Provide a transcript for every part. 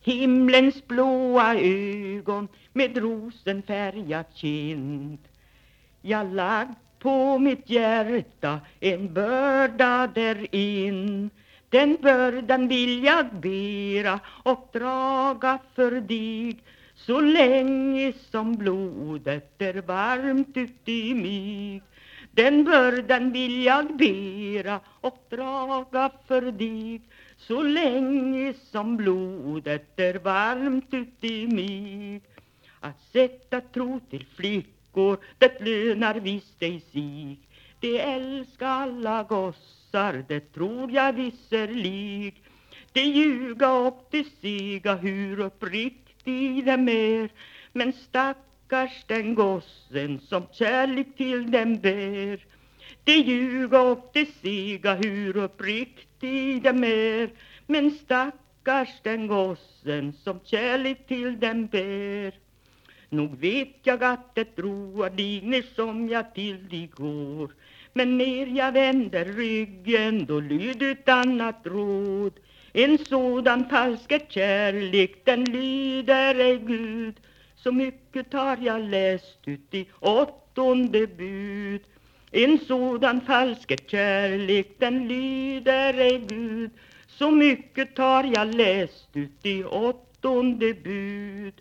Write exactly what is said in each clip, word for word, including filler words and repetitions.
himlens blåa ögon med rosenfärgat kind. Jag lagt på mitt hjärta en börda där in. Den bördan vill jag bära och draga för dig, så länge som blodet är varmt ut i mig. Den bördan vill jag bära och draga för dig, så länge som blodet är varmt ut i mig. Att sätta tro till flickor, det lönar visst ej sig. Det älskar alla gossar, det tror jag visserlig. Det ljuga och det siga hur uppriktig dem är, men stackars den gossen som kärlek till dem bär. Det ljuga och det siga hur uppriktig dem är, men stackars den gossen som kärlek till dem bär. Nog vet jag att det roar dig som jag till dig går, men när jag vänder ryggen då lyder ett annat råd. En sådan falsk kärlek den lyder ej Gud, så mycket har jag läst ut i åttonde bud. En sådan falsk kärlek den lyder ej Gud, så mycket har jag läst ut i åttonde bud.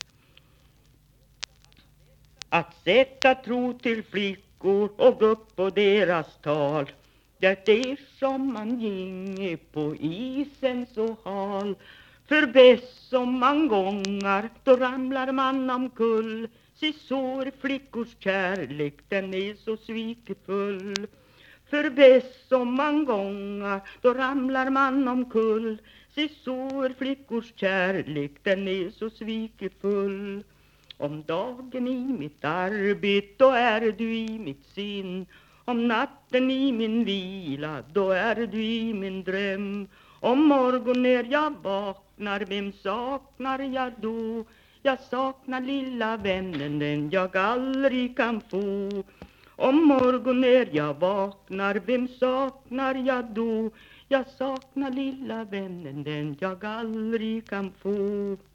Att sätta tro till flickor och gå upp på deras tal, det är som man ginge på isen så hal. För bäst som man gångar, då ramlar man omkull. Se så är flickors kärlek, den är så svikefull. För bäst som man gångar, då ramlar man omkull. Se så är flickors kärlek, den är så svikefull. Om dagen i mitt arbete, då är du i mitt sin. Om natten i min vila, då är du i min dröm. Om morgon när jag vaknar, vem saknar jag då? Jag saknar lilla vännen, den jag aldrig kan få. Om morgon när jag vaknar, vem saknar jag då? Jag saknar lilla vännen, den jag aldrig kan få.